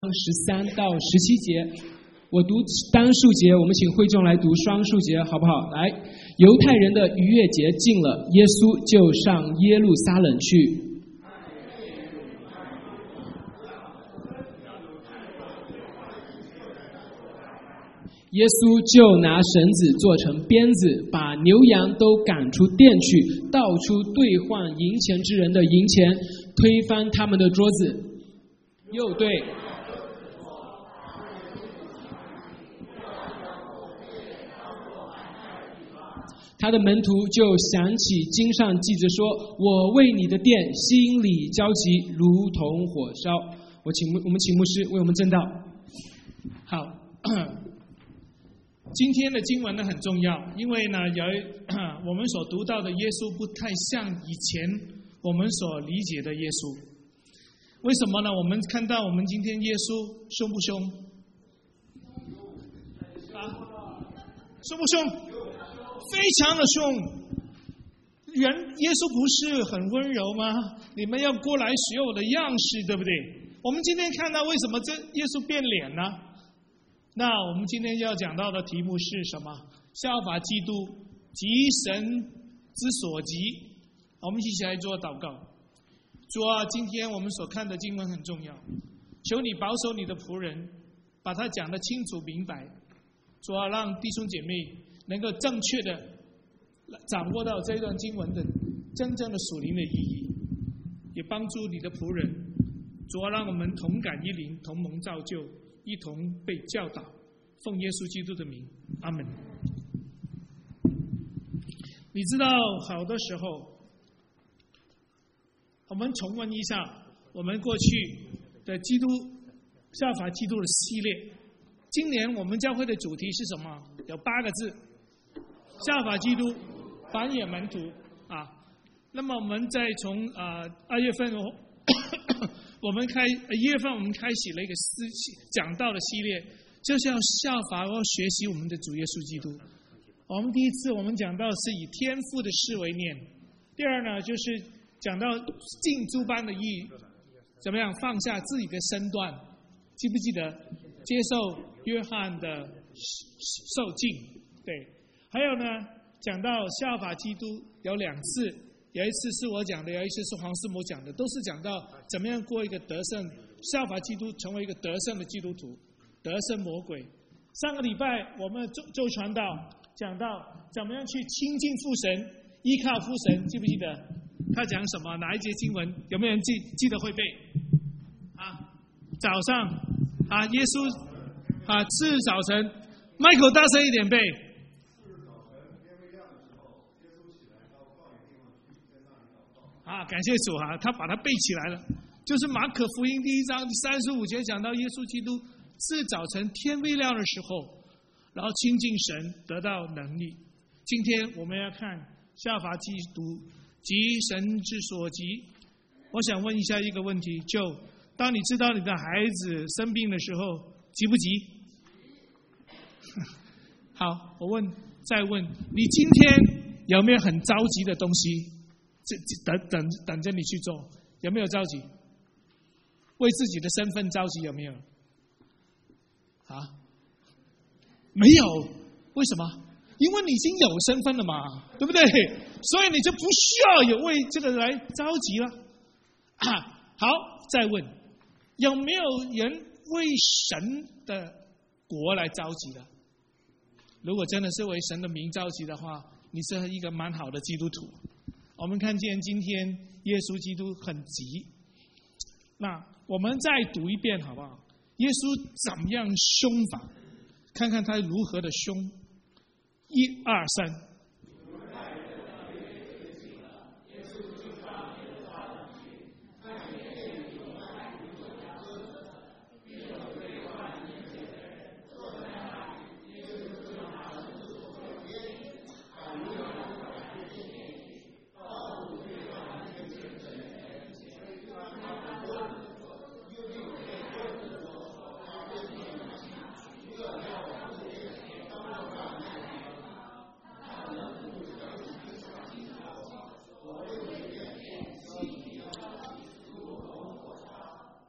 13到17节，我读单数节，我们请会众来读双数节，好不好？来，犹太人的逾越节近了，耶稣就上耶路撒冷去。耶稣就拿绳子做成鞭子，把牛羊都赶出店去，倒出兑换银钱之人的银钱，推翻他们的桌子，又对他的门徒就想起经上记着说：“我为你的殿心里焦急，如同火烧。”我们请牧师为我们证道。 好，今天的经文呢很重要，因为呢我们所读到的耶稣不太像以前我们所理解的耶稣。为什么呢？我们看到我们今天耶稣凶不凶？凶不凶？非常的凶。耶稣不是很温柔吗？你们要过来学我的样式，对不对？我们今天看到为什么这耶稣变脸呢？那我们今天要讲到的题目是什么？效法基督，即神之所及。我们一起来做祷告。主啊，今天我们所看的经文很重要，求你保守你的仆人，把它讲得清楚明白。主啊，让弟兄姐妹能够正确的掌握到这段经文的真正的属灵的意义，也帮助你的仆人。主啊，让我们同感一灵，同蒙造就，一同被教导，奉耶稣基督的名，阿们。你知道，好的时候，我们重温一下我们过去的基督效法基督的系列。今年我们教会的主题是什么？有8个字：效法基督，繁衍门徒啊。那么我们再从2月份我们1月份我们开启了一个讲道的系列，就是要效法和学习我们的主耶稣基督。我们第一次我们讲到是以天父的事为念，第二呢就是讲到尽诸般的义，怎么样放下自己的身段，记不记得接受约翰的受浸？对，还有呢讲到效法基督有2次，有一次是我讲的，有一次是黄师母讲的，都是讲到怎么样过一个得胜，效法基督成为一个得胜的基督徒，得胜魔鬼。上个礼拜我们就传道讲到怎么样去亲近父神，依靠父神，记不记得他讲什么？哪一节经文？有没有人记得会背？早上耶稣次早晨 ，Michael 大声一点背。感谢主他把它背起来了。就是马可福音第1章第35节讲到耶稣基督是早晨天未亮的时候，然后亲近神得到能力。今天我们要看效法基督，即神之所及。我想问一下一个问题，就当你知道你的孩子生病的时候，急不急？好，我再问，你今天有没有很着急的东西等着你去做？有没有着急？为自己的身份着急有没有？没有。为什么？因为你已经有身份了嘛，对不对？所以你就不需要有为这个来着急了。好，再问，有没有人为神的国来着急的？如果真的是为神的名着急的话，你是一个蛮好的基督徒。我们看见今天耶稣基督很急，那我们再读一遍好不好？耶稣怎么样凶法？看看他如何的凶。1、2、3。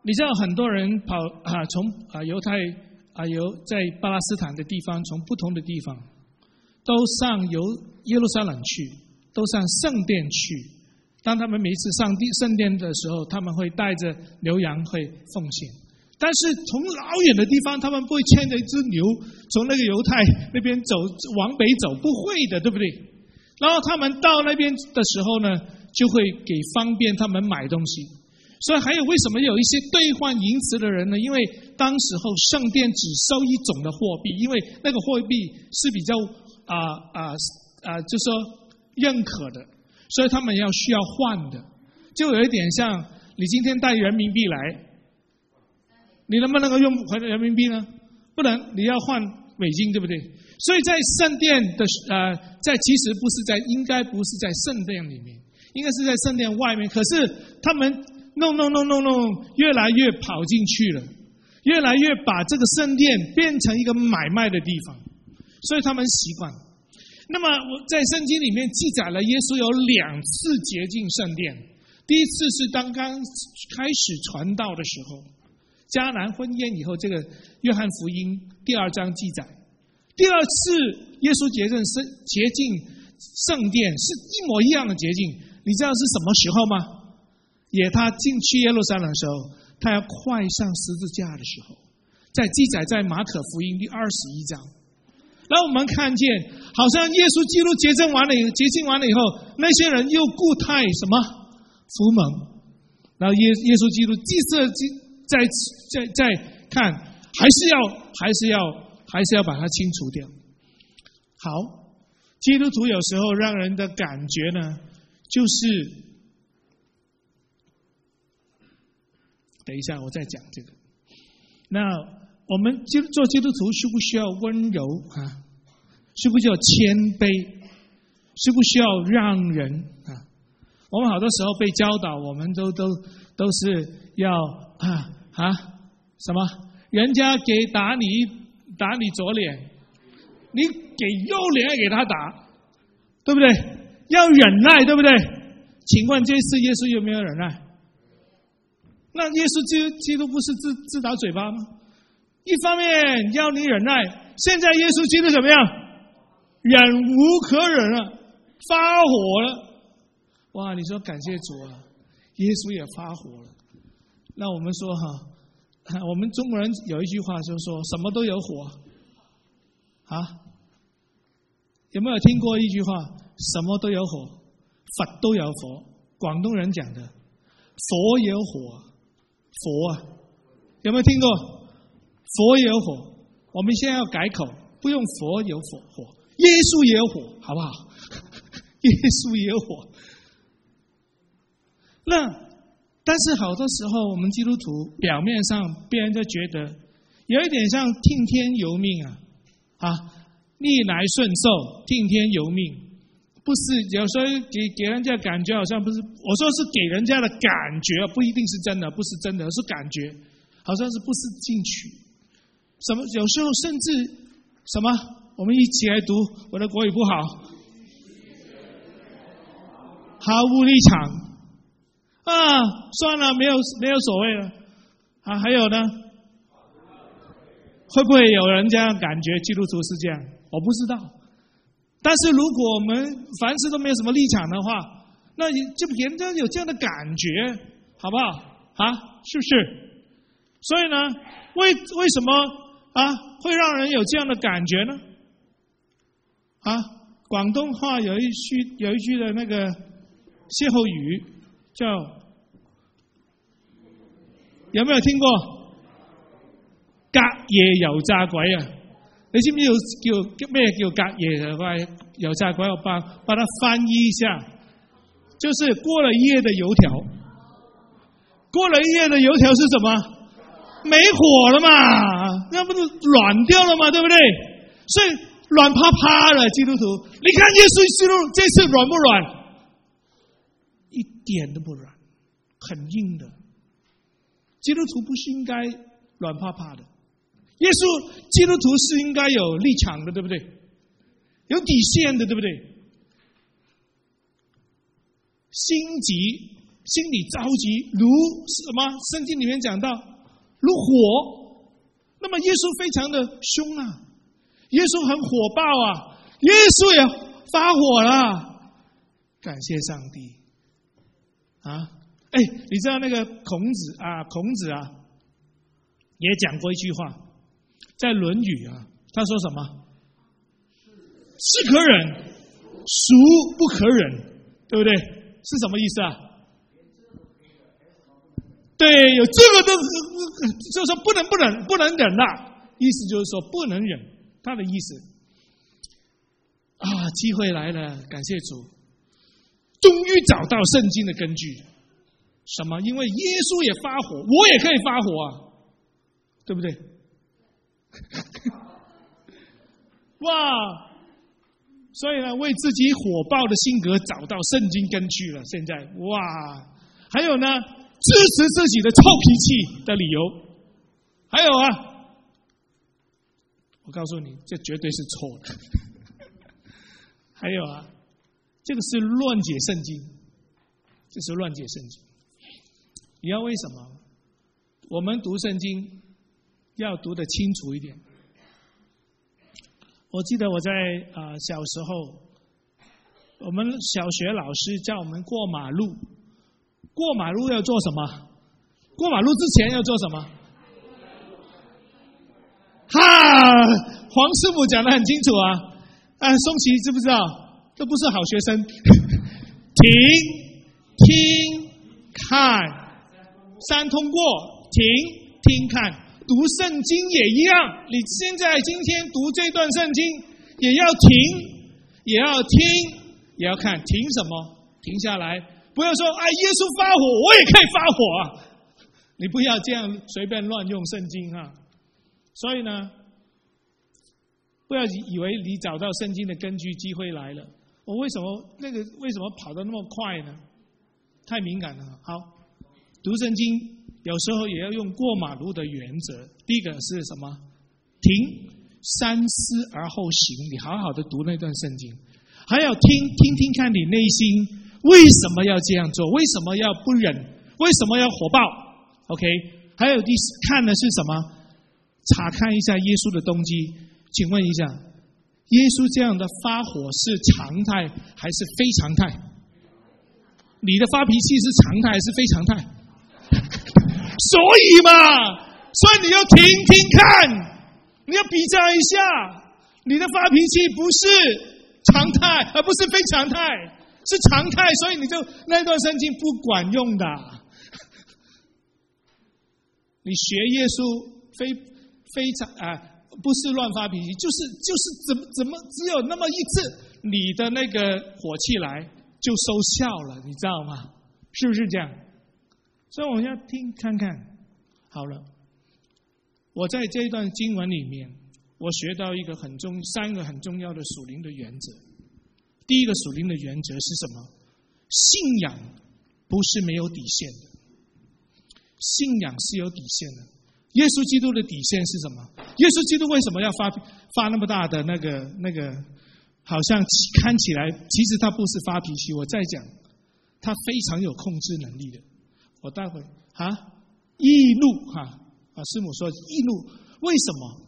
你知道很多人从犹太在巴勒斯坦的地方，从不同的地方都上耶路撒冷去，都上圣殿去。当他们每一次上圣殿的时候，他们会带着牛羊会奉献。但是从老远的地方，他们不会牵着一只牛从那个犹太那边往北走，不会的，对不对？然后他们到那边的时候呢，就会给方便他们买东西。所以还有为什么有一些兑换银子的人呢？因为当时候圣殿只收一种的货币，因为那个货币是比较就说认可的，所以他们需要换的。就有一点像你今天带人民币来，你能不能够用回人民币呢？不能，你要换美金，对不对？所以在圣殿的其实应该不是在圣殿里面，应该是在圣殿外面。可是他们弄，越来越跑进去了，越来越把这个圣殿变成一个买卖的地方，所以他们习惯。那么我在圣经里面记载了耶稣有2次洁净圣殿，第一次是刚刚开始传道的时候，迦南婚宴以后，这个约翰福音第2章记载。第2次耶稣洁净圣殿是一模一样的洁净，你知道是什么时候吗？他进去耶路撒冷的时候，他要快上十字架的时候，记载在马可福音第21章。然后我们看见，好像耶稣基督洁净完了以后，那些人又固态什么福蒙，然后耶稣基督祭司再看，还是要把它清除掉。好，基督徒有时候让人的感觉呢，就是等一下我再讲这个。那我们做基督徒需不需要温柔啊？需不需要谦卑？需不需要让人啊？我们好多时候被教导，我们都是要什么？人家打你左脸，你给右脸给他打，对不对？要忍耐，对不对？请问这次耶稣有没有忍耐？那耶稣基督不是自打嘴巴吗？一方面要你忍耐，现在耶稣基督怎么样？忍无可忍了，发火了。哇，你说感谢主啊，耶稣也发火了。那我们说我们中国人有一句话就说什么都有火有没有听过一句话？什么都有火，佛都有火。广东人讲的佛有火，佛有没有听过？佛有火。我们现在要改口，不用佛有火，耶稣也有火，好不好？耶稣也有火。但是好多时候我们基督徒表面上被人家觉得有一点像听天由命逆来顺受，听天由命，不是有时候给人家感觉好像不是，我说是给人家的感觉，不一定是真的，不是真的，是感觉，好像是不思进取。有时候甚至我们一起来读，我的国语不好，毫无立场算了，没有所谓了还有呢？会不会有人这样感觉基督徒是这样？我不知道。但是如果我们凡事都没有什么立场的话，那就人家有这样的感觉，好不好是不是？所以呢，为什么会让人有这样的感觉呢？广东话有一句的那个歇后语叫，有没有听过？隔夜油炸鬼你知不知叫咩叫隔夜油炸鬼？我把它翻译一下，就是过了一夜的油条。过了一夜的油条是什么？没火了嘛，那不是软掉了嘛，对不对？所以软趴趴的基督徒，你看耶稣基督这次软不软？一点都不软，很硬的。基督徒不是应该软趴趴的，耶稣基督徒是应该有立场的，对不对？有底线的，对不对？心急心里着急，如什么？圣经里面讲到如火。那么耶稣非常的凶啊，耶稣很火爆啊，耶稣也发火了。感谢上帝啊！你知道那个孔子也讲过一句话，在《论语》他说什么？是可忍，孰不可忍，对不对？是什么意思啊？对，有这个的，就是说不能忍啦，意思就是说不能忍，他的意思啊。机会来了，感谢主，终于找到圣经的根据。什么？因为耶稣也发火，我也可以发火啊，对不对？哇！所以呢，为自己火爆的性格找到圣经根据了。现在哇，还有呢，支持自己的臭脾气的理由。还有我告诉你，这绝对是错的。还有这个是乱解圣经，这是乱解圣经。你要为什么？我们读圣经要读得清楚一点。我记得我在小时候，我们小学老师叫我们过马路，过马路要做什么？过马路之前要做什么？黄师傅讲得很清楚松奇知不知道？这不是好学生。停、听、看，三通过，停、听、看。读圣经也一样，你现在今天读这段圣经，也要停，也要听，也要看。停什么？停下来，不要说耶稣发火，我也可以发火你不要这样随便乱用圣经所以呢，不要以为你找到圣经的根据，机会来了。我为什么跑得那么快呢？太敏感了。好，读圣经。有时候也要用过马路的原则。第一个是什么？停，三思而后行。你好好的读那段圣经，还要听看你内心为什么要这样做，为什么要不忍，为什么要火爆 OK。 还有看的是什么？查看一下耶稣的动机。请问一下，耶稣这样的发火是常态还是非常态？你的发脾气是常态还是非常态？所以你要听看，你要比较一下，你的发脾气不是常态，而不是非常态，是常态，所以你就那段圣经不管用的。你学耶稣非常不是乱发脾气，就是怎么只有那么一次，你的那个火气来就收效了，你知道吗？是不是这样？所以我们要听看看。好了，我在这一段经文里面，我学到三个很重要的属灵的原则。第一个属灵的原则是什么？信仰不是没有底线的，信仰是有底线的。耶稣基督的底线是什么？耶稣基督为什么要发那么大的那个，好像看起来其实他不是发脾气。我再讲，他非常有控制能力的。我待会易怒师母说易怒，为什么？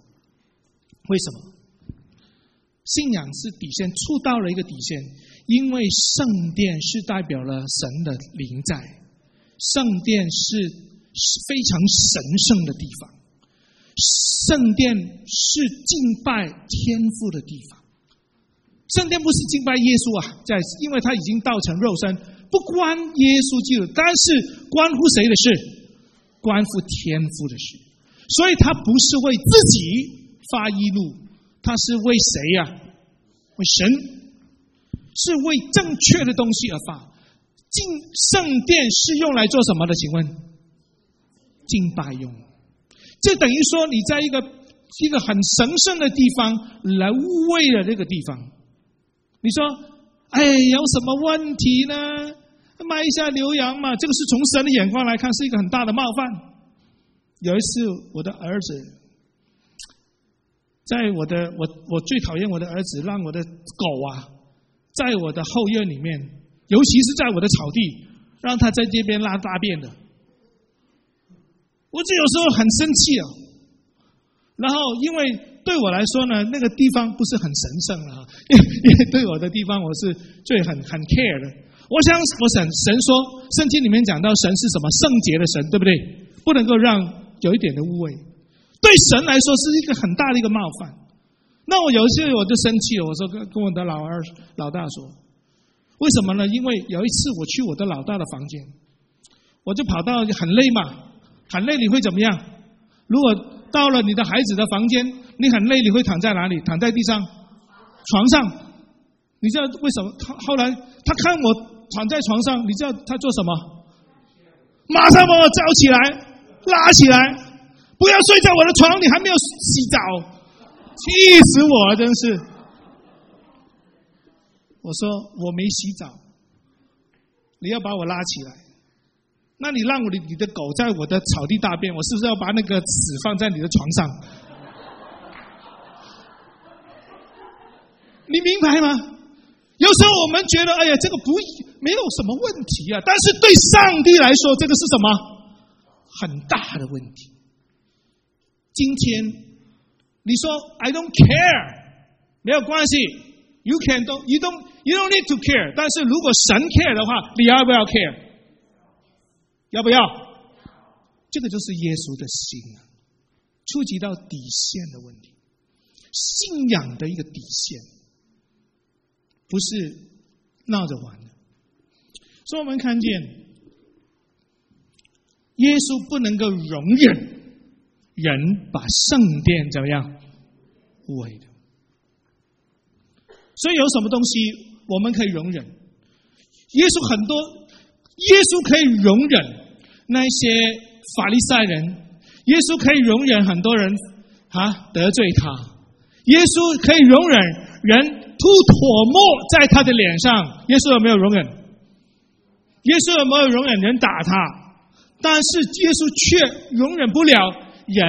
信仰是底线，触到了一个底线，因为圣殿是代表了神的灵在，圣殿是非常神圣的地方，圣殿是敬拜天父的地方。圣殿不是敬拜耶稣因为他已经道成肉身，不关耶稣基督，但是关乎谁的事？关乎天父的事。所以他不是为自己发义怒，他是为谁为神，是为正确的东西而发。圣殿是用来做什么的？请问，敬拜用。这等于说你在一个很神圣的地方来污秽了这个地方。你说有什么问题呢？卖一下牛羊嘛，这个是从神的眼光来看是一个很大的冒犯。有一次我的儿子，在我最讨厌我的儿子让我的狗在我的后院里面，尤其是在我的草地让他在这边拉大便的。我就有时候很生气啊。然后因为对我来说呢，那个地方不是很神圣了，因为对我的地方我是最很 care 的。我想神说，圣经里面讲到神是什么圣洁的神，对不对？不能够让有一点的污秽，对神来说是一个很大的一个冒犯。那我有一次我就生气了，我说跟我的老大说，为什么呢？因为有一次我去我的老大的房间，我就跑到很累嘛，很累你会怎么样？如果到了你的孩子的房间，你很累，你会躺在哪里？躺在地上、床上。你知道为什么？后来他看我躺在床上，你知道他做什么？马上把我叫起来，拉起来，不要睡在我的床，你还没有洗澡，气死我了，真是。我说我没洗澡，你要把我拉起来。那你让你的狗在我的草地大便，我是不是要把那个屎放在你的床上？你明白吗？有时候我们觉得，哎呀，这个没有什么问题啊，但是对上帝来说，这个是什么？很大的问题。今天你说 I don't care， 没有关系 ，you don't need to care。但是如果神 care 的话，你要不要 care？要不要？这个就是耶稣的心啊，触及到底线的问题，信仰的一个底线，不是闹着玩的。所以我们看见，耶稣不能够容忍人把圣殿怎么样污秽的。所以有什么东西我们可以容忍？耶稣可以容忍那些法利赛人，耶稣可以容忍很多人得罪他，耶稣可以容忍人吐唾沫在他的脸上，耶稣有没有容忍？耶稣有没有容忍人打他？但是耶稣却容忍不了人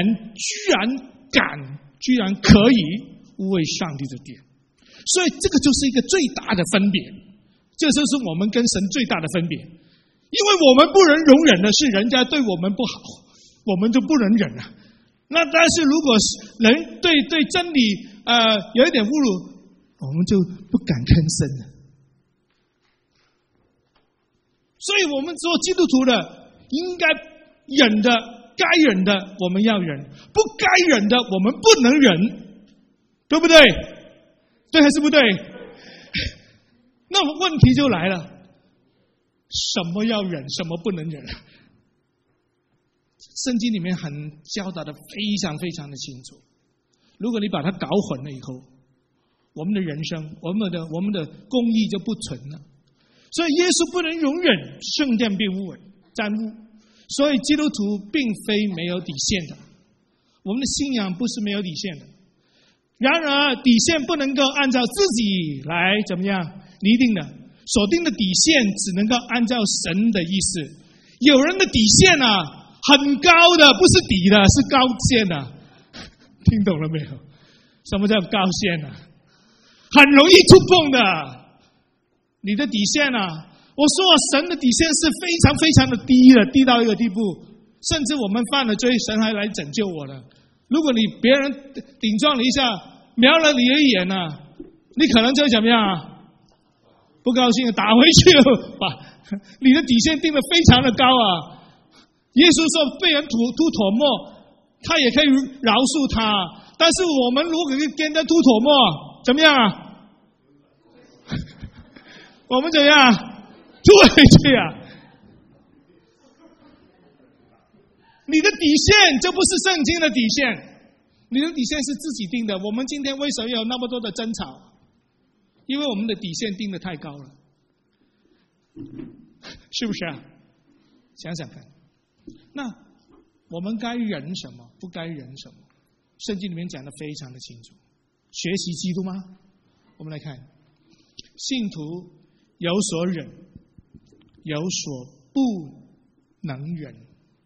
居然可以污秽上帝的殿。所以这个就是一个最大的分别，这就是我们跟神最大的分别。因为我们不能容忍的是人家对我们不好，我们就不能忍了。那但是如果人对真理有一点侮辱，我们就不敢吭声了。所以我们做基督徒的应该忍的，该忍的我们要忍，不该忍的我们不能忍，对不对？对还是不对？那么问题就来了，什么要忍，什么不能忍？圣经里面很教导的非常非常的清楚。如果你把它搞混了以后，我们的人生，我们的公义就不存了。所以耶稣不能容忍圣殿被沾污，所以基督徒并非没有底线的，我们的信仰不是没有底线的。然而底线不能够按照自己来怎么样拟定的，所定的底线只能够按照神的意思。有人的底线很高的，不是底的，是高线的。听懂了没有？什么叫高线很容易触碰的。你的底线我说神的底线是非常非常的低的，低到一个地步，甚至我们犯了罪，神还来拯救我了。如果你别人顶撞你一下，瞄了你的眼你可能就会怎么样不高兴打回去了吧。你的底线定得非常的高耶稣说被人吐唾沫，他也可以饶恕他，但是我们如果跟人家吐唾沫，怎么样我们怎么样吐回去你的底线这不是圣经的底线，你的底线是自己定的。我们今天为什么有那么多的争吵？因为我们的底线定得太高了，是不是想想看，那我们该忍什么，不该忍什么？圣经里面讲得非常的清楚。学习基督吗？我们来看，信徒有所忍，有所不能忍。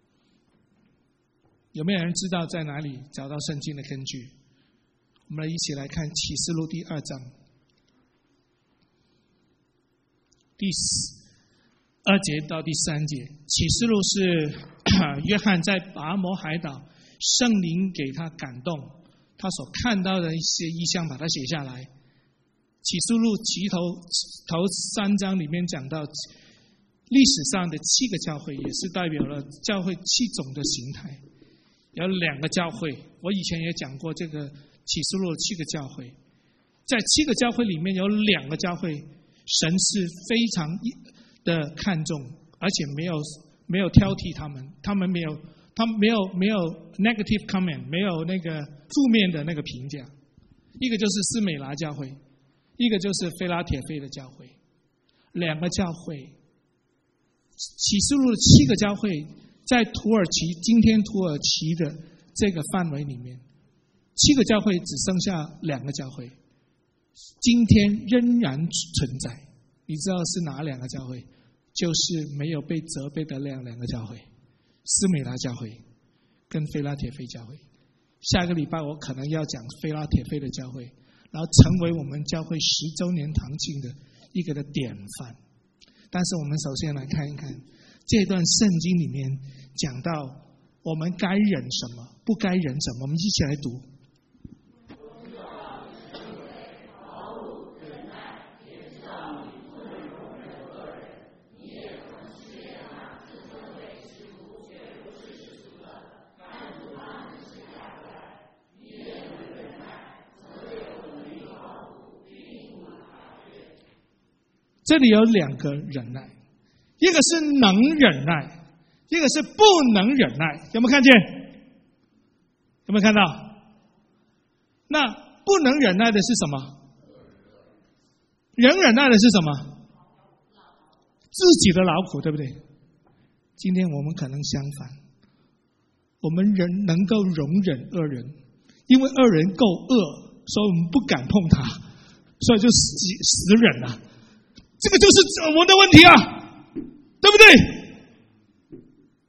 有没有人知道在哪里找到圣经的根据？我们一起来看启示录第2章 2节到第3节，启示录是约翰在拔摩海岛，圣灵给他感动，他所看到的一些异象，把它写下来。启示录头3章里面讲到，历史上的7个教会，也是代表了教会7种的形态。有2个教会，我以前也讲过这个启示录的7个教会，在7个教会里面有2个教会，神是非常的看重，而且没有挑剔他们没有 negative comment， 没有那个负面的那个评价。一个就是斯美拿教会，一个就是菲拉铁菲的教会，2个教会。启示录的7个教会，在土耳其今天土耳其的这个范围里面，7个教会只剩下2个教会，今天仍然存在。你知道是哪2个教会？就是没有被责备的2个教会，斯美拿教会跟菲拉铁菲教会。下个礼拜我可能要讲菲拉铁菲的教会，然后成为我们教会10周年堂庆的一个的典范。但是我们首先来看一看这段圣经里面讲到我们该忍什么，不该忍什么。我们一起来读。这里有2个忍耐，一个是能忍耐，一个是不能忍耐，有没有看见？有没有看到？那不能忍耐的是什么？忍耐的是什么？自己的劳苦，对不对？今天我们可能相反，我们人能够容忍恶人，因为恶人够恶，所以我们不敢碰他，所以就死忍了。这个就是我们的问题啊，对不对？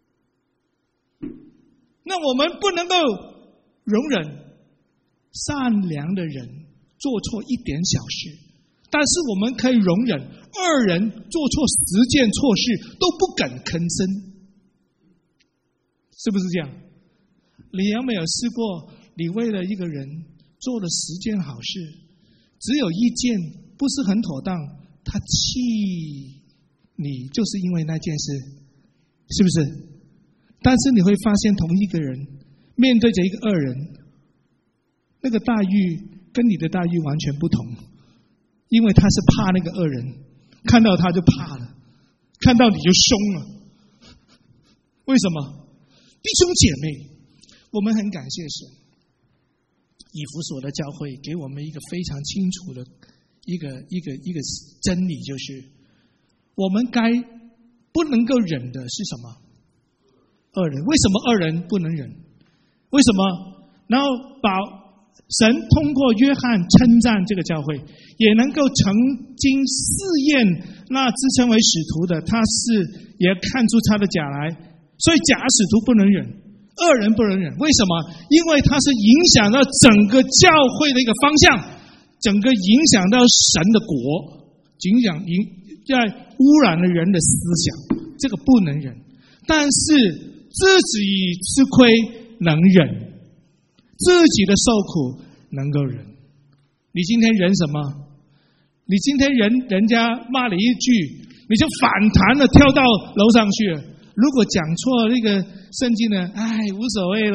那我们不能够容忍善良的人做错一点小事，但是我们可以容忍恶人做错10件错事都不敢吭声，是不是这样？你有没有试过，你为了一个人做了10件好事，只有1件不是很妥当，他气你，就是因为那件事，是不是？但是你会发现，同一个人面对着一个恶人，那个待遇跟你的待遇完全不同，因为他是怕那个恶人，看到他就怕了，看到你就凶了。为什么？弟兄姐妹，我们很感谢神，以弗所的教会给我们一个非常清楚的一个真理，就是我们不能够忍的是什么？恶人。为什么恶人不能忍？为什么？然后神通过约翰称赞这个教会，也能够曾经试验那自称为使徒的，他是也看出他的假来，所以假使徒不能忍，恶人不能忍。为什么？因为他是影响到整个教会的一个方向，整个影响到神的国，在污染了人的思想，这个不能忍。但是自己吃亏能忍，自己的受苦能够忍。你今天忍什么？你今天人家骂你一句，你就反弹了，跳到楼上去了。如果讲错那个圣经呢，无所谓了，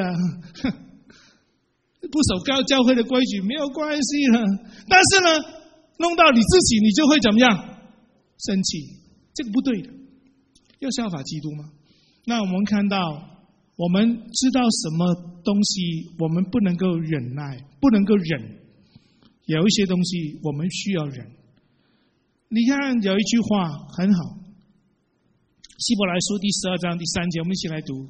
不守教会的规矩没有关系了。但是呢，弄到你自己，你就会怎么样？生气，这个不对的。要效法基督吗？那我们看到，我们知道什么东西我们不能够忍耐，不能够忍，有一些东西我们需要忍。你看有一句话很好，希伯来书第12章第3节，我们一起来读。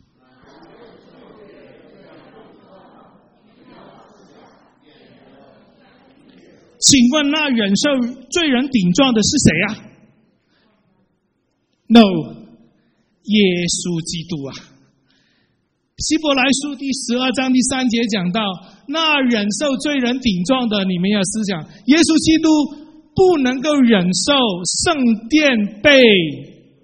请问那忍受罪人顶撞的是谁啊？ No， 耶稣基督啊！希伯来书第12章第3节讲到，那忍受罪人顶撞的，你们要思想，耶稣基督不能够忍受圣殿被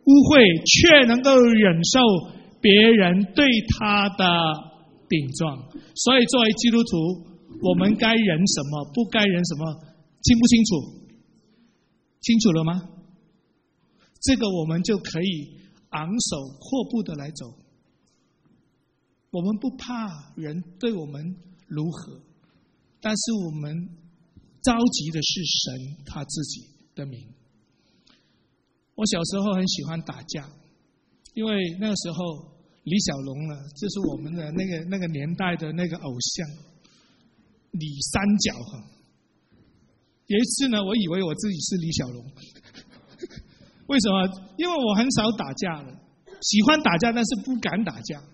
污秽，却能够忍受别人对他的顶撞。所以作为基督徒，我们该忍什么，不该忍什么，清不清楚？清楚了吗？这个我们就可以昂首阔步的来走。我们不怕人对我们如何，但是我们着急的是神他自己的名。我小时候很喜欢打架，因为那个时候李小龙呢，就是我们的那个年代的那个偶像李三角哈。有一次呢，我以为我自己是李小龙，为什么？因为我很少打架了，喜欢打架，但是不敢打架。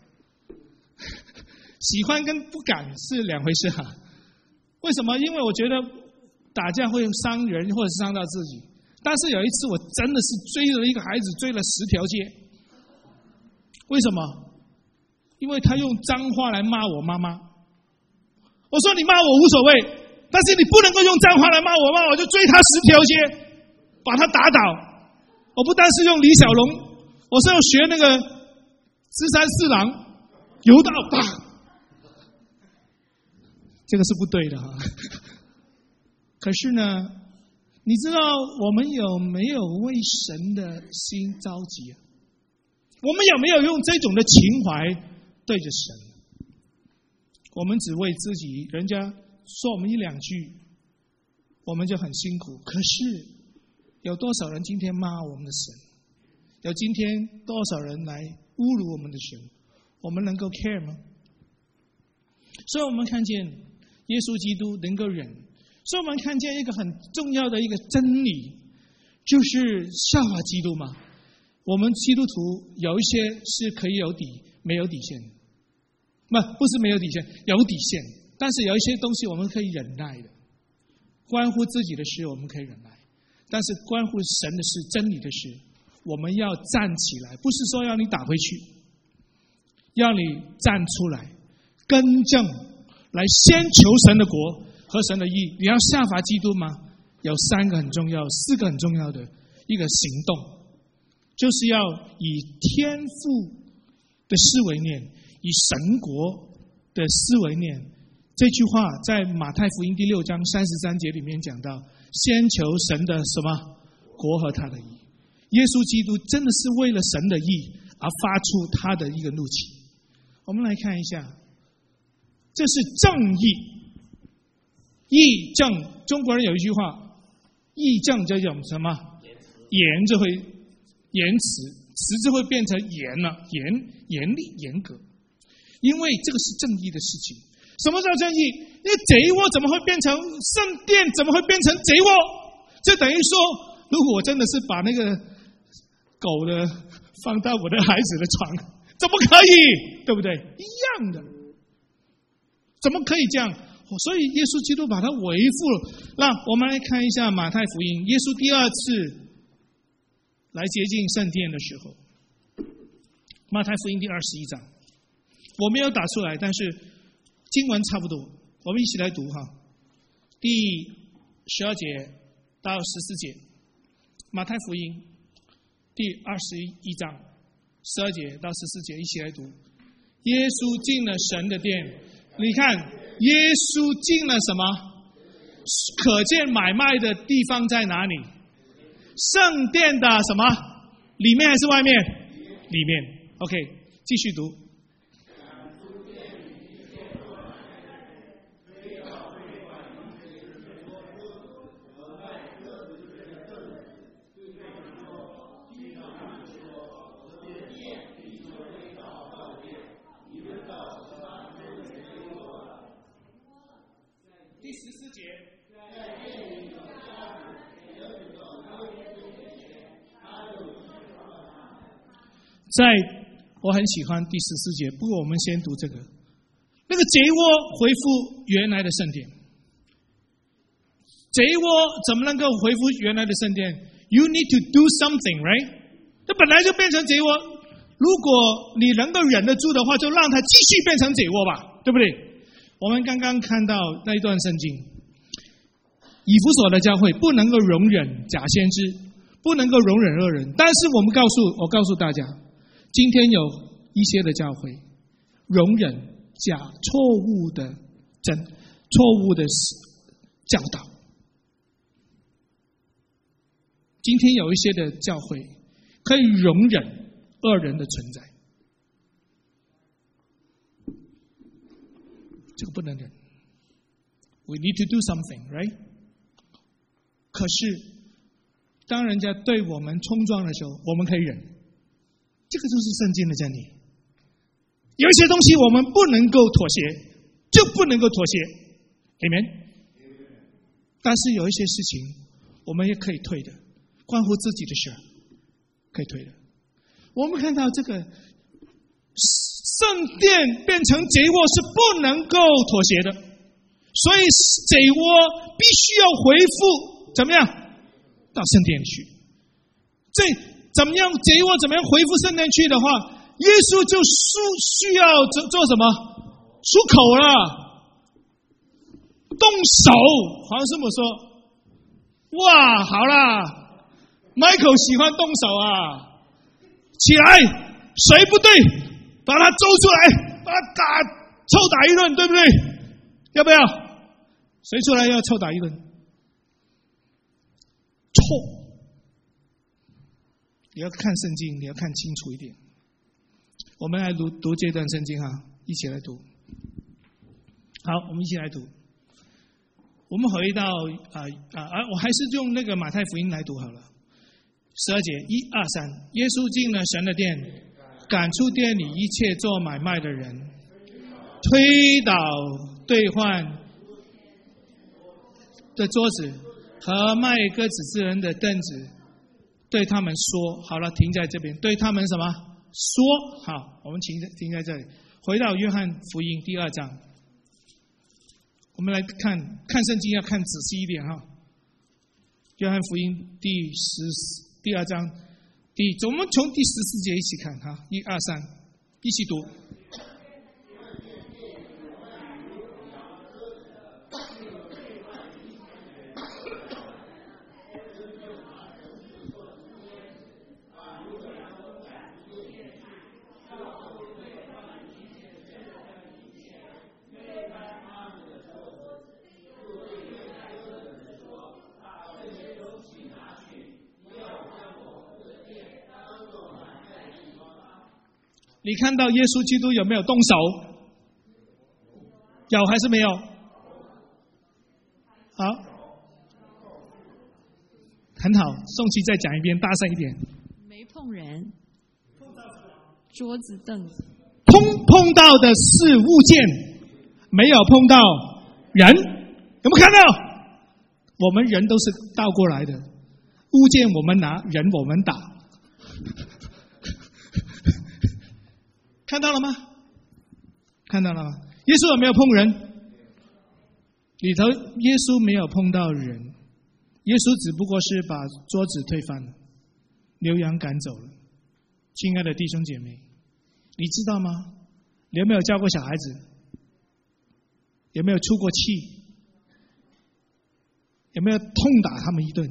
喜欢跟不敢是两回事哈。为什么？因为我觉得打架会伤人，或者是伤到自己。但是有一次，我真的是追了一个孩子，追了10条街。为什么？因为他用脏话来骂我妈妈。我说你骂我无所谓，但是你不能够用脏话来骂我，我就追他10条街，把他打倒。我不但是用李小龙，我是要学那个芝山四郎柔道打。这个是不对的哈。可是呢，你知道我们有没有为神的心着急啊？我们有没有用这种的情怀对着神？我们只为自己，人家说我们1-2句，我们就很辛苦。可是有多少人今天骂我们的神？有今天多少人来侮辱我们的神？我们能够 care 吗？所以我们看见耶稣基督能够忍，所以我们看见一个很重要的一个真理，就是效法基督嘛。我们基督徒有一些是可以有底，没有底线。不是没有底线，有底线。但是有一些东西我们可以忍耐的，关乎自己的事我们可以忍耐，但是关乎神的事、真理的事，我们要站起来，不是说要你打回去，要你站出来，更正，来先求神的国和神的义。你要效法基督吗？有4个很重要的一个行动，就是要以天父的思维念，以神国的思维念。这句话在马太福音第6章33节里面讲到，先求神的什么国和他的义。耶稣基督真的是为了神的义而发出他的一个怒气。我们来看一下，这是正义，义正。中国人有一句话，义正这种什么严就会言辞，词就会变成严了，严厉严格，因为这个是正义的事情。什么叫正义？因为贼窝怎么会变成圣殿？怎么会变成贼窝？这等于说，如果我真的是把那个狗的放到我的孩子的床，怎么可以？对不对？一样的，怎么可以这样？所以耶稣基督把它维护了。那我们来看一下马太福音，耶稣第2次来接近圣殿的时候，马太福音第21章，我没有打出来，但是经文差不多，我们一起来读哈。第12节到14节，马太福音第21章12节到14节，一起来读。耶稣进了神的殿，你看耶稣进了什么？可见买卖的地方在哪里？圣殿的什么？里面还是外面？里面。OK， 继续读。第14节，我很喜欢第14节，不过我们先读这个。那个贼窝回复原来的圣殿，贼窝怎么能够回复原来的圣殿 ？You need to do something, right？ 这本来就变成贼窝，如果你能够忍得住的话，就让它继续变成贼窝吧，对不对？我们刚刚看到那一段圣经，以弗所的教会不能够容忍假先知，不不能够容忍恶人。但是我告诉大家，今天有一些的教会容忍错误的教导。今天有一些的教会可以容忍恶人的存在，这个不能忍。We need to do something, right? 可是当人家对我们冲撞的时候，我们可以忍，这个就是圣经的真理。有一些东西我们不能够妥协，就不能够妥协 Amen。 但是有一些事情我们也可以退的，关乎自己的事可以退的。我们看到这个圣殿变成贼窝是不能够妥协的，所以贼窝必须要回复怎么样到圣殿去。这怎么样贼窝怎么样回复圣殿去的话，耶稣就需要做什么？出口了，动手。黄师母说：哇，好啦 ，Michael 喜欢动手啊，起来，谁不对，把他揪出来，把他臭打一顿，对不对？要不要？谁出来要臭打一顿？错！你要看圣经，你要看清楚一点。我们来读这段圣经啊，一起来读。好，我们一起来读。我们回到我还是用那个马太福音来读好了。12节1、2、3，耶稣进了神的殿，赶出店里一切做买卖的人，推倒兑换的桌子和卖鸽子之人的凳子，对他们说：好了，停在这边。对他们什么说？好，我们停在这里。回到约翰福音第2章，我们来看圣经，要看仔细一点哈。约翰福音第2章我们从第14节一起看哈，1、2、3，一起读。你看到耶稣基督有没有动手？有还是没有？好，很好。宋琪再讲一遍，大声一点。 没碰人，桌子凳子。 碰到的是物件，没有碰到人。有没有看到？我们人都是倒过来的，物件我们拿，人我们打。看到了吗？看到了吗？耶稣有没有碰人？里头耶稣没有碰到人，耶稣只不过是把桌子推翻了，牛羊赶走了。亲爱的弟兄姐妹，你知道吗？你有没有教过小孩子？有没有出过气？有没有痛打他们一顿？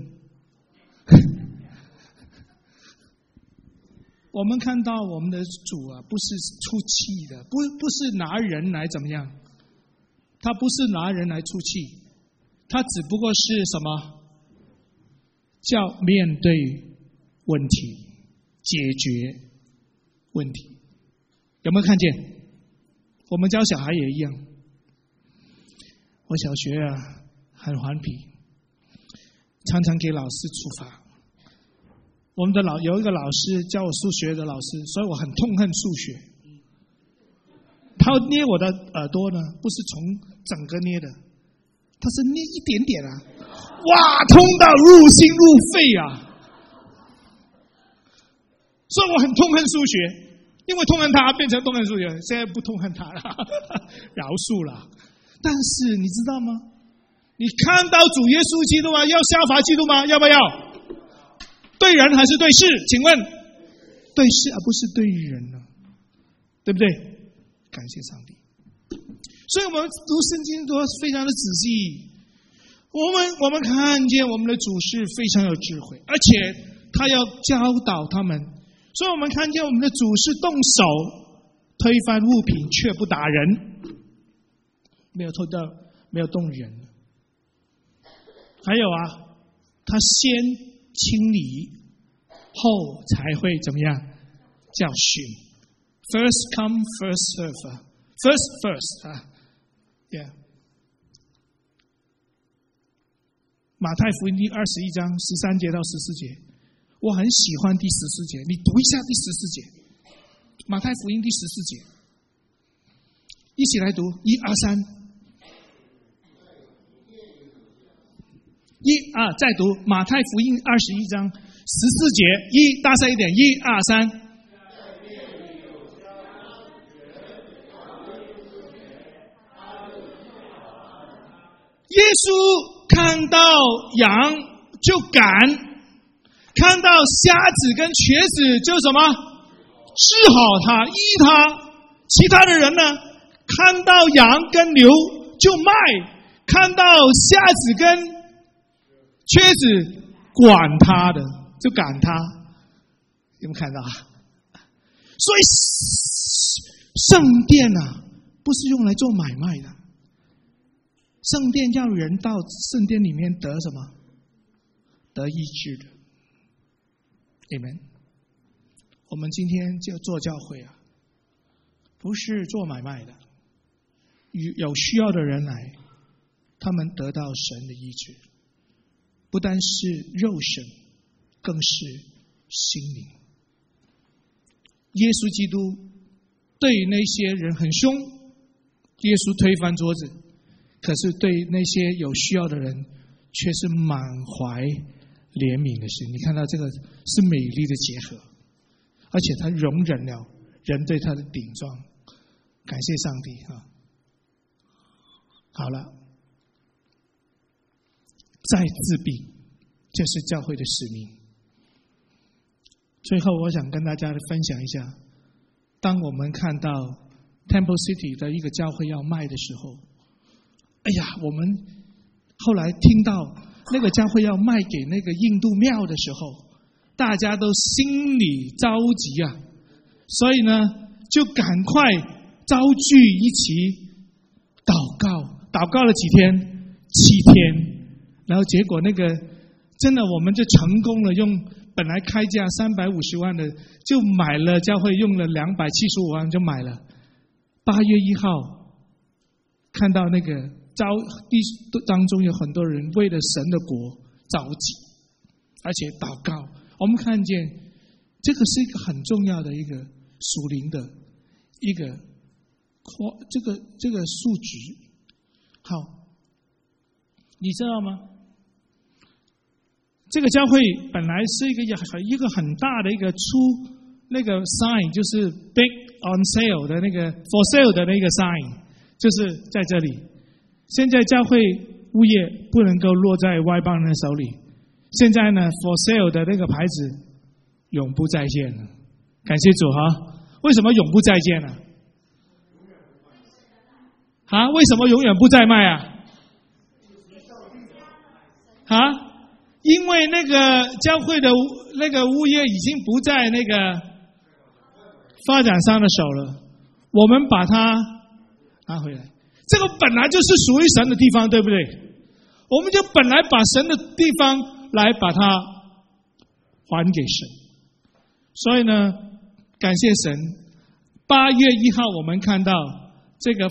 我们看到我们的主啊，不是出气的，不是拿人来怎么样，他不是拿人来出气，他只不过是什么？叫面对问题，解决问题。有没有看见？我们教小孩也一样。我小学啊很顽皮，常常给老师处罚。我们的有一个老师教我数学的老师，所以我很痛恨数学。他捏我的耳朵呢，不是从整个捏的，他是捏一点点啊，哇，痛到入心入肺啊！所以我很痛恨数学，因为痛恨他变成痛恨数学，现在不痛恨他了，饶恕了。但是你知道吗？你看到主耶稣基督啊，要效法基督吗？要不要？对人还是对事？请问，对事而不是对人呢，对不对？感谢上帝。所以我们读圣经都非常的仔细。我们看见我们的主是非常有智慧，而且他要教导他们。所以我们看见我们的主是动手推翻物品，却不打人，没有动人。还有啊，他先清理，后才会怎么样教训。First come, first serve. First 啊 ，Yeah。马太福音第21章13节到14节，我很喜欢第14节，你读一下第14节。马太福音第14节，一起来读，1、2、3。再读马太福音21章14节，大声一点，1、2、3。耶稣看到羊就赶，看到瞎子跟瘸子就什么治好他，医他。其他的人呢，看到羊跟牛就卖，看到瞎子跟瘸子管他的就赶他。有没有看到啊？所以圣殿啊，不是用来做买卖的。圣殿叫人到圣殿里面得什么？得医治的。Amen。我们今天就做教会啊，不是做买卖的。有需要的人来，他们得到神的医治，不单是肉身，更是心灵。耶稣基督对那些人很凶，耶稣推翻桌子。可是对那些有需要的人却是满怀怜悯的心。你看到这个是美丽的结合，而且他容忍了人对他的顶撞。感谢上帝啊！好了，再自闭，这是教会的使命。最后我想跟大家分享一下，当我们看到 Temple City 的一个教会要卖的时候，哎呀，我们后来听到那个教会要卖给那个印度庙的时候，大家都心里着急啊，所以呢，就赶快招聚一起祷告了几天，7天，然后结果那个真的我们就成功了，用本来开价350万的，就买了教会用了275万就买了。8月1号看到那个当中有很多人为了神的国着急，而且祷告。我们看见这个是一个很重要的一个属灵的一个这个数值。好，你知道吗？这个教会本来是一个很大的一个那个 sign， 就是 big on sale 的那个 for sale 的那个 sign， 就是在这里。现在教会物业不能够落在外邦人手里，现在呢 for sale 的那个牌子永不再见了。感谢主哈！为什么永不再见呢？为什么永远不再卖啊？因为那个教会的那个物业已经不在那个发展商的手了，我们把它拿回来。这个本来就是属于神的地方，对不对？我们就本来把神的地方来把它还给神。所以呢，感谢神，8月1号我们看到这个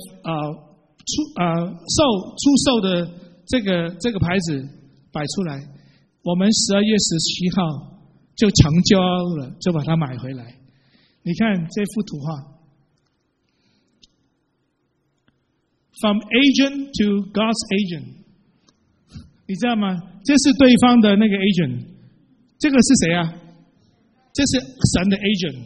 出售的这个牌子摆出来，我们12月17号就成交了，就把它买回来。你看这幅图画。From agent to God's agent， 你知道吗？这是对方的那个 agent， 这个是谁啊？这是神的 agent。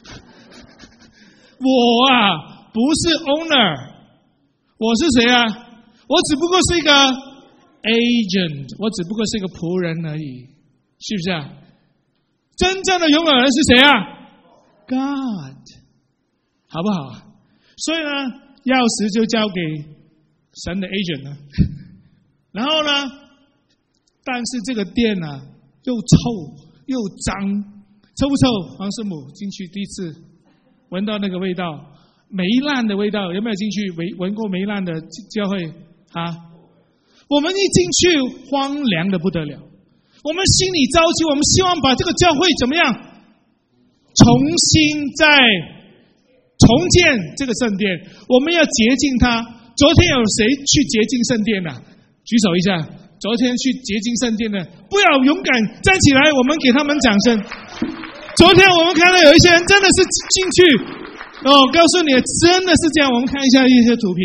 我啊，不是 owner， 我是谁啊？我只不过是一个 agent， 我只不过是一个仆人而已，是不是啊？真正的拥有人是谁啊 ？God， 好不好？所以呢，钥匙就交给神的 agent 了。然后呢，但是这个店啊又臭， 又脏，臭不臭？黄师母进去第一次闻到那个味道，霉烂的味道，有没有进去闻过霉烂的教会啊？我们一进去荒凉的不得了，我们心里着急，我们希望把这个教会怎么样？重新再重建这个圣殿，我们要洁净它。昨天有谁去洁净圣殿的？举手一下。昨天去洁净圣殿的，不要勇敢站起来，我们给他们掌声。昨天我们看到有一些人真的是进去，告诉你真的是这样。我们看一下一些图片。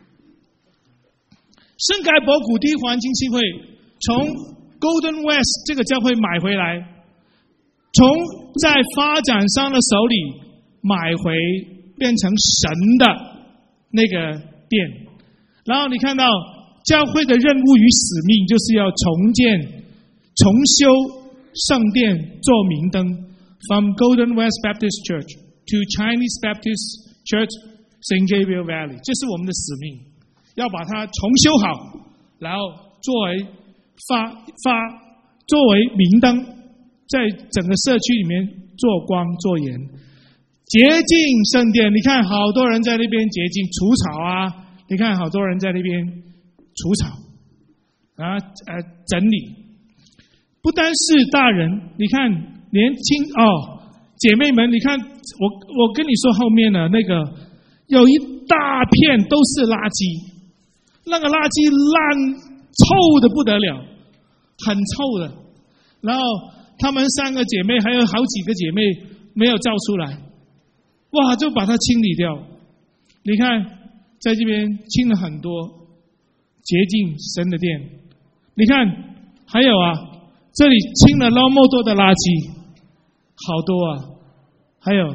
圣盖博谷地环境协会从 Golden West 这个教会买回来，从在发展商的手里买回，变成神的那个殿。然后你看到教会的任务与使命就是要重建、重修圣殿做明灯。From Golden West Baptist Church to Chinese Baptist Church St. Gabriel Valley， 这是我们的使命，要把它重修好，然后作为作为明灯，在整个社区里面做光做盐，洁净圣殿。你看好多人在那边洁净除草啊，你看好多人在那边除草整理。不单是大人，你看年轻姐妹们，你看我跟你说后面的那个有一大片都是垃圾，那个垃圾烂臭的不得了，很臭的。然后她们3个姐妹还有好几个姐妹没有照出来，哇，就把它清理掉。你看在这边清了很多，洁净神的殿。你看还有这里清了那么多的垃圾，好多啊。还有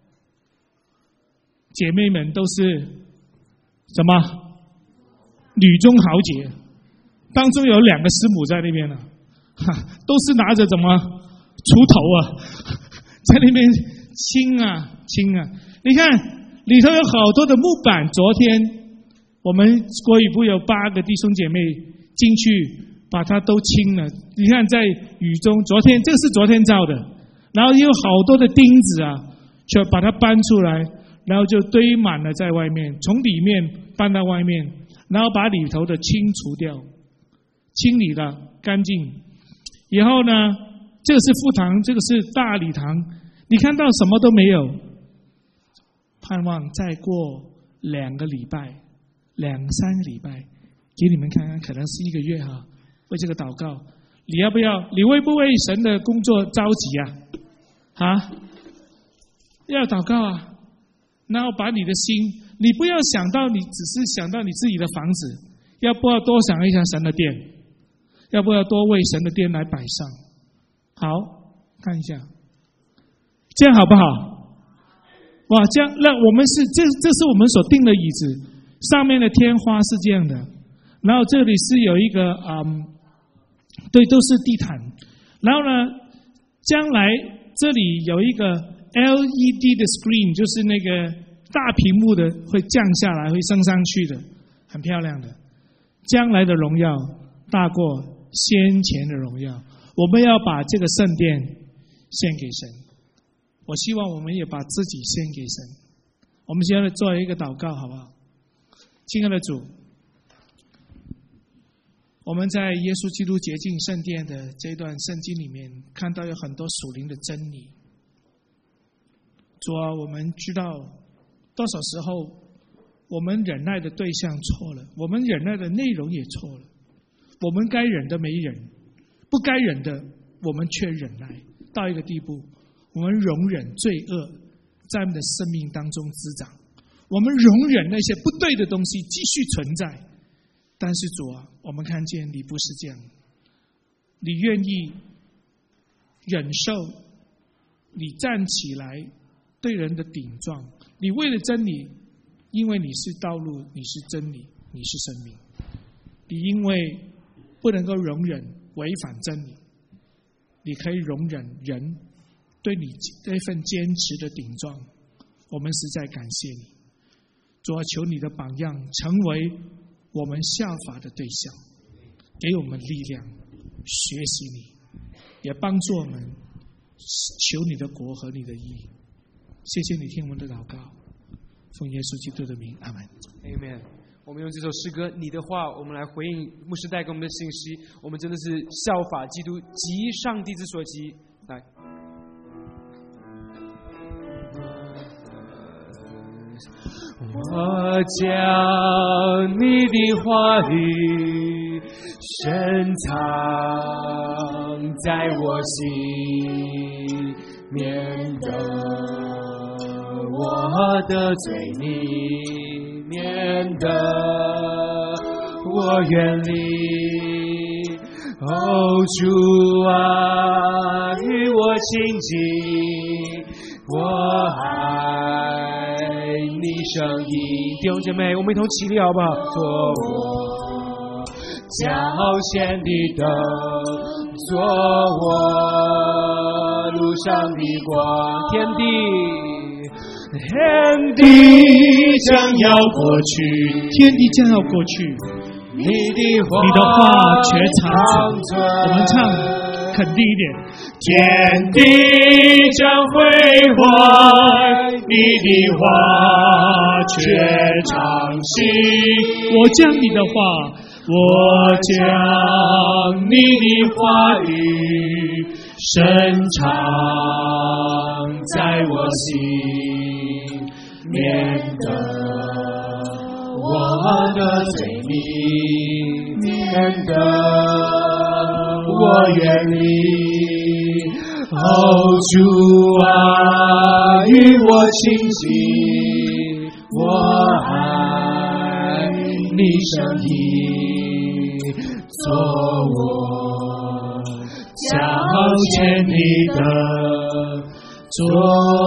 姐妹们都是什么女中豪杰，当中有2个师母在那边都是拿着怎么锄头在那边清啊。你看里头有好多的木板，昨天我们国语部有8个弟兄姐妹进去把它都清了。你看在雨中，这是昨天照的，然后有好多的钉子就把它搬出来，然后就堆满了在外面，从里面搬到外面，然后把里头的清除掉，清理了干净。以后呢，这个是副堂，这个是大礼堂，你看到什么都没有，盼望再过2个礼拜2-3个礼拜给你们看看，可能是1个月为这个祷告。你要不要？你会不会神的工作着急要祷告然后把你的心，你不要想到你只是想到你自己的房子，要不要多想一下神的殿？要不要多为神的殿来摆上？好，看一下，这样好不好？哇，这样让我们这是我们所定的椅子，上面的天花是这样的，然后这里是有一个对，都是地毯。然后呢，将来这里有一个 LED 的 screen， 就是那个大屏幕的，会降下来，会升上去的，很漂亮的。将来的荣耀大过先前的荣耀，我们要把这个圣殿献给神。我希望我们也把自己献给神。我们现在做一个祷告，好不好？亲爱的主，我们在耶稣基督洁净圣殿的这段圣经里面看到有很多属灵的真理。主啊，我们知道多少时候我们忍耐的对象错了，我们忍耐的内容也错了，我们该忍的没忍，不该忍的我们却忍耐，到一个地步，我们容忍罪恶在我们的生命当中滋长，我们容忍那些不对的东西继续存在。但是主啊，我们看见你不是这样，你愿意忍受，你站起来对人的顶撞，你为了真理，因为你是道路，你是真理，你是生命，你因为不能够容忍违反真理，你可以容忍人对你这份坚持的顶撞，我们实在感谢你。主啊，求你的榜样成为我们效法的对象，给我们力量学习你，也帮助我们求你的国和你的义。谢谢你听我们的祷告，奉耶稣基督的名，阿门。 Amen。我们用这首诗歌《你的话》，我们来回应牧师带给我们的信息。我们真的是效法基督，急上帝之所急。来，我将你的话语深藏在我心，免得我得罪你。免得我远离，主啊，与我亲近，我爱你声音。弟兄姐妹，我们一同起立好不好？做我脚前的灯，做我路上的光，天地将要过去， 天地将要过去， 你的话却长存。我们唱肯定一点， 天地将毁坏，你的话却长新。 我将你的话， 我将你的话语深藏在我心，免得我得罪你，免得我远离。主啊，与我亲近，我爱你声音，做我脚前的灯，做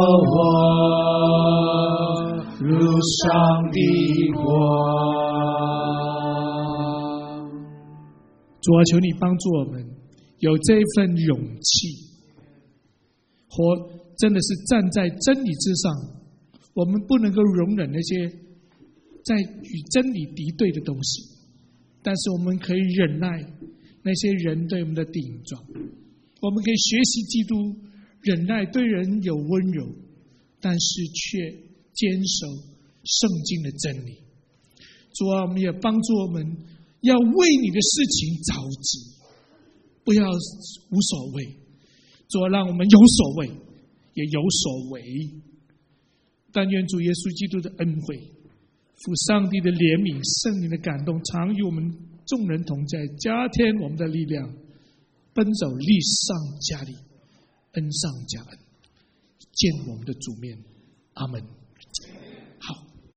我路上的光。 主啊，求你帮助我们有这份勇气，活真的是站在真理之上。我们不能够容忍那些在与真理敌对的东西，但是我们可以忍耐那些人对我们的顶撞。我们可以学习基督忍耐，对人有温柔，但是却坚守圣经的真理。主啊，我们也帮助我们要为你的事情着急，不要无所谓。主啊，让我们有所谓，也有所为。但愿主耶稣基督的恩惠、父上帝的怜悯、圣灵的感动，常与我们众人同在，加添我们的力量，奔走力上加力，恩上加恩，见我们的主面。阿们。